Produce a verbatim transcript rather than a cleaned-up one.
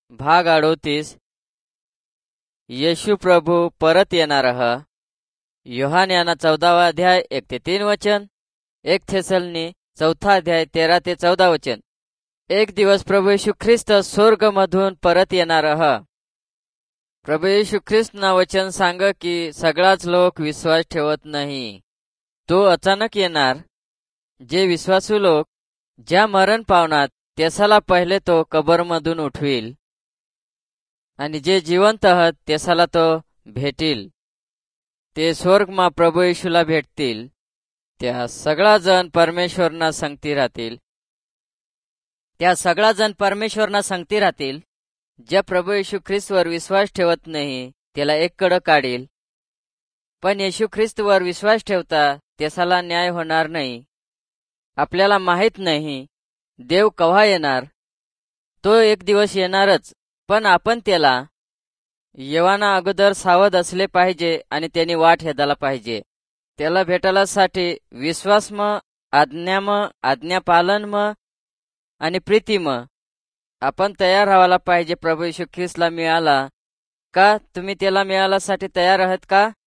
भाग अडोतीस. येशू प्रभू परत येणार ह. योहान याना चौदावा अध्याय एक ते तीन वचन. एक थेसलनी चौथा अध्याय तेरा ते चौदा वचन. एक दिवस प्रभू येशू ख्रिस्त स्वर्गमधून परत येणार ह. प्रभू येशू ख्रिस्तना वचन सांग की सगळाच लोक विश्वास ठेवत नाही. तो अचानक येणार. जे विश्वासू लोक ज्या मरण पावनात त्यासाला पहिले तो कबरमधून उठविल आणि जे जिवंत आहात त्यासाला तो भेटील. ते स्वर्गमा प्रभू येशूला भेटतील. त्या सगळा जण परमेश्वरना संगती राहतील. त्या सगळा जण परमेश्वरना संगती राहतील. ज्या प्रभू येशू ख्रिस्तवर विश्वास ठेवत नाही त्याला एककडे काढील. पण येशू ख्रिस्तवर विश्वास ठेवता त्यासाला न्याय होणार नाही. आपल्याला माहित नाही देव केव्हा येणार. तो एक दिवस येणारच, पण आपण त्याला येवाना अगोदर सावध असले पाहिजे आणि त्यांनी वाट हेदायला पाहिजे. त्याला भेटायलासाठी विश्वासम, आज्ञाम, आज्ञापालनम आणि प्रीतीम आपण तयार राहायला पाहिजे. प्रभू येशू ख्रिस्तला मिळाला का तुम्ही त्याला मिळाल्यासाठी तयार आहात का?